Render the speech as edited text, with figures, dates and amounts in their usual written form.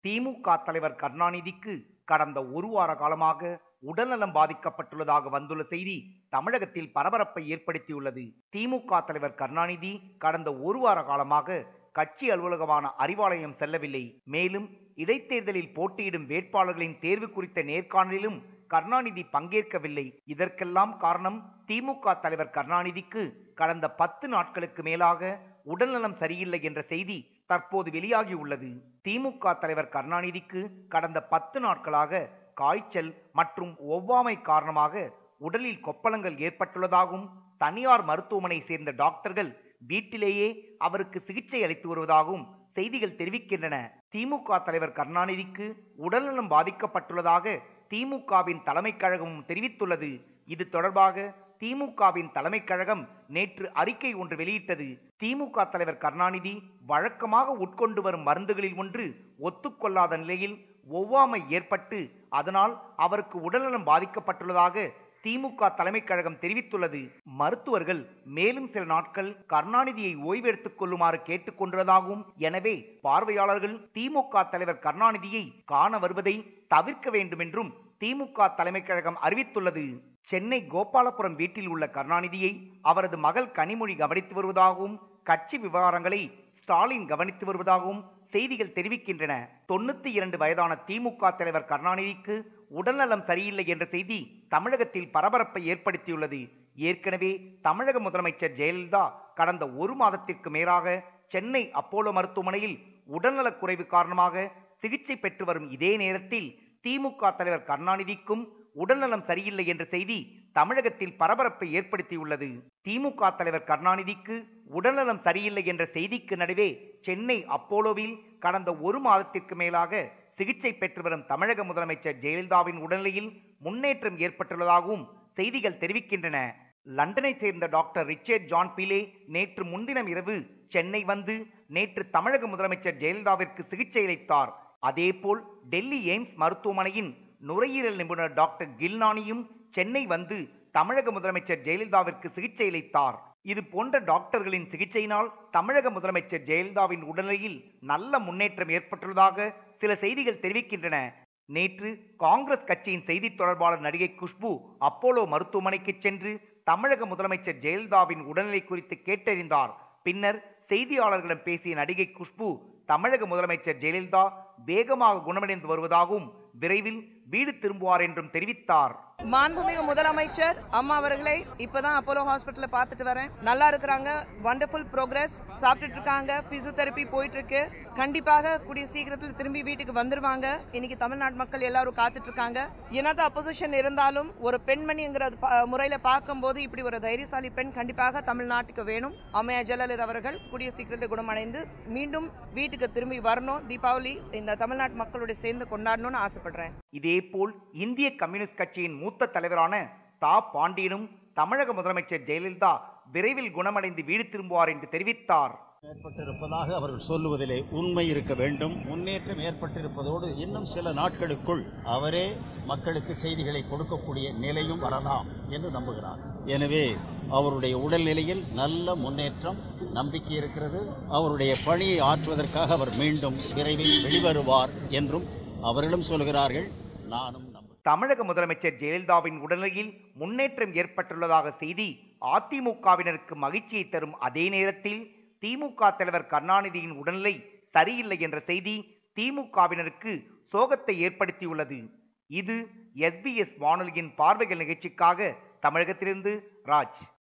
திமுக தலைவர் கருணாநிதிக்கு கடந்த ஒரு வார காலமாக உடல்நலம் பாதிக்கப்பட்டுள்ளதாக வந்துள்ள செய்தி தமிழகத்தில் பரபரப்பை ஏற்படுத்தியுள்ளது. திமுக தலைவர் கருணாநிதி கடந்த ஒரு வார காலமாக கட்சி அலுவலகமான அறிவாலயம் செல்லவில்லை. மேலும் இடைத்தேர்தலில் போட்டியிடும் வேட்பாளர்களின் தேர்வு குறித்த நேர்காணலிலும் கருணாநிதி பங்கேற்கவில்லை. இதற்கெல்லாம் காரணம் திமுக தலைவர் கருணாநிதிக்கு கடந்த 10 நாட்களுக்கு மேலாக உடல்நலம் சரியில்லை என்ற செய்தி தற்போது வெளியாகியுள்ளது. திமுக தலைவர் கருணாநிதிக்கு கடந்த 10 நாட்களாக காய்ச்சல் மற்றும் ஒவ்வாமை காரணமாக உடலில் கொப்பளங்கள் ஏற்பட்டுள்ளதாகவும் தனியார் மருத்துவமனை சேர்ந்த டாக்டர்கள் வீட்டிலேயே அவருக்கு சிகிச்சை அளித்து வருவதாகவும் செய்திகள் தெரிவிக்கின்றன. திமுக தலைவர் கருணாநிதிக்கு உடல்நலம் பாதிக்கப்பட்டுள்ளதாக திமுகவின் தலைமை கழகமும் தெரிவித்துள்ளது. இது தொடர்பாக திமுகவின் தலைமை கழகம் நேற்று அறிக்கை ஒன்று வெளியிட்டது. திமுக தலைவர் கருணாநிதி வழக்கமாக உட்கொண்டு வரும் மருந்துகளில் ஒன்று ஒத்துக்கொள்ளாத நிலையில் ஒவ்வாமை ஏற்பட்டு அதனால் அவருக்கு உடல்நலம் பாதிக்கப்பட்டுள்ளதாக திமுக தலைமை கழகம் தெரிவித்துள்ளது. மருத்துவர்கள் மேலும் சில நாட்கள் கருணாநிதியை ஓய்வெடுத்துக் கொள்ளுமாறு கேட்டுக் கொண்டுள்ளதாகவும், எனவே பார்வையாளர்கள் திமுக தலைவர் கருணாநிதியை காண வருவதை தவிர்க்க வேண்டும் என்றும் திமுக தலைமை கழகம் அறிவித்துள்ளது. சென்னை கோபாலபுரம் வீட்டில் உள்ள கருணாநிதியை அவரது மகள் கனிமொழி கவனித்து வருவதாகவும், கட்சி விவகாரங்களை ஸ்டாலின் கவனித்து வருவதாகவும் செய்திகள் தெரிவிக்கின்றன. 92 வயதான திமுக தலைவர் கருணாநிதிக்கு உடல்நலம் சரியில்லை என்ற செய்தி தமிழகத்தில் பரபரப்பை ஏற்படுத்தியுள்ளது. ஏற்கனவே தமிழக முதலமைச்சர் ஜெயலலிதா கடந்த ஒரு மாதத்திற்கு மேலாக சென்னை அப்போலோ மருத்துவமனையில் உடல்நலக் குறைவு காரணமாக சிகிச்சை பெற்று வரும் இதே நேரத்தில் திமுக தலைவர் கருணாநிதிக்கும் உடல்நலம் சரியில்லை என்ற செய்தி தமிழகத்தில் பரபரப்பை ஏற்படுத்தியுள்ளது. திமுக தலைவர் கருணாநிதிக்கு உடல்நலம் சரியில்லை என்ற செய்திக்கு நடுவே சென்னை அப்போலோவில் கடந்த ஒரு மாதத்திற்கு மேலாக சிகிச்சை பெற்று வரும் தமிழக முதலமைச்சர் ஜெயலலிதாவின் உடல்நிலையில் முன்னேற்றம் ஏற்பட்டுள்ளதாகவும் செய்திகள் தெரிவிக்கின்றன. லண்டனை சேர்ந்த டாக்டர் ரிச்சர்ட் ஜான் பீலே நேற்று முன்தினம் இரவு சென்னை வந்து நேற்று தமிழக முதலமைச்சர் ஜெயலலிதாவிற்கு சிகிச்சை அளித்தார். அதேபோல் டெல்லி எய்ம்ஸ் மருத்துவமனையின் நுரையீரல் நிபுணர் டாக்டர் கில்னானியும் சென்னை வந்து தமிழக முதலமைச்சர் ஜெயலலிதாவிற்கு சிகிச்சை அளித்தார். இது போன்ற டாக்டர்களின் சிகிச்சையினால் தமிழக முதலமைச்சர் ஜெயலலிதாவின் உடல்நிலையில் நல்ல முன்னேற்றம் ஏற்பட்டுள்ளதாக சில செய்திகள் தெரிவிக்கின்றன. நேற்று காங்கிரஸ் கட்சியின் செய்தி தொடர்பாளர் நடிகை குஷ்பு அப்போலோ மருத்துவமனைக்கு சென்று தமிழக முதலமைச்சர் ஜெயலலிதாவின் உடல்நிலை குறித்து கேட்டறிந்தார். பின்னர் செய்தியாளர்களிடம் பேசிய நடிகை குஷ்பு தமிழக முதலமைச்சர் ஜெயலலிதா வேகமாக குணமடைந்து வருவதாகவும் விரைவில் வீடு திரும்புவார் என்றும் தெரிவித்தார். மாண்புமிகு முதலமைச்சர் அம்மா அவர்களை இப்பதான் அப்போலோ ஹாஸ்பிட்டல்ல பார்த்துட்டு வரேன். நல்லா இருக்கிறாங்க. Wonderful progress. சாப்பிட்டுட்டு இருக்காங்க. பிசியோதெரபி போயிட்டு இருக்கு. கண்டிப்பாக கூடிய சீக்கிரத்தில் திரும்பி வீட்டுக்கு வந்துருவாங்க. இன்னைக்கு தமிழ்நாட்டு மக்கள் எல்லாரும் காத்துட்டு இருக்காங்க. என்னதான் அப்போசிஷன் இருந்தாலும் ஒரு பெண்மணிங்கிற முறையில பார்க்கும்போது இப்படி ஒரு தைரியசாலி பெண் கண்டிப்பாக தமிழ்நாட்டுக்கு வேணும். அம்மையார் ஜெயலலிதா அவர்கள் கூடிய சீக்கிரத்தில் குணமடைந்து மீண்டும் வீட்டுக்கு திரும்பி வரணும். தீபாவளி இந்த தமிழ்நாட்டு மக்களோட சேர்ந்து கொண்டாடணும்னு ஆசைப்படுறேன். இதேபோல் இந்திய கம்யூனிஸ்ட் கட்சியின் மூத்த தலைவரான தா பாண்டியனும் தமிழக முதலமைச்சர் ஜெயலலிதா விரைவில் குணமடைந்து வீடு திரும்புவார் என்று தெரிவித்தார். ஏற்பட்டிருப்பதாக அவர்கள் சொல்லுவதிலே உண்மை இருக்க வேண்டும். முன்னேற்றம் ஏற்பட்டிருப்பதோடு இன்னும் சில நாட்களுக்குள் அவரே மக்களுக்கு செய்திகளை கொடுக்கக்கூடிய நிலையும் வரலாம் என்று நம்புகிறார். எனவே அவருடைய உடல்நிலையில் நல்ல முன்னேற்றம், நம்பிக்கை இருக்கிறது. அவருடைய பணியை ஆற்றுவதற்காக அவர் மீண்டும் விரைவில் வெளிவருவார் என்றும் அவர்களும் சொல்கிறார்கள். நானும் தமிழக முதலமைச்சர் ஜெயலலிதாவின் உடல்நிலையில் முன்னேற்றம் ஏற்பட்டுள்ளதாக செய்தி அதிமுகவினருக்கு மகிழ்ச்சியை தரும் அதே நேரத்தில் திமுக தலைவர் கருணாநிதியின் உடல்நிலை சரியில்லை என்ற செய்தி திமுகவினருக்கு சோகத்தை ஏற்படுத்தியுள்ளது. இது SBS வானொலியின் பார்வைகள் நிகழ்ச்சிக்காக தமிழகத்திலிருந்து ராஜ்.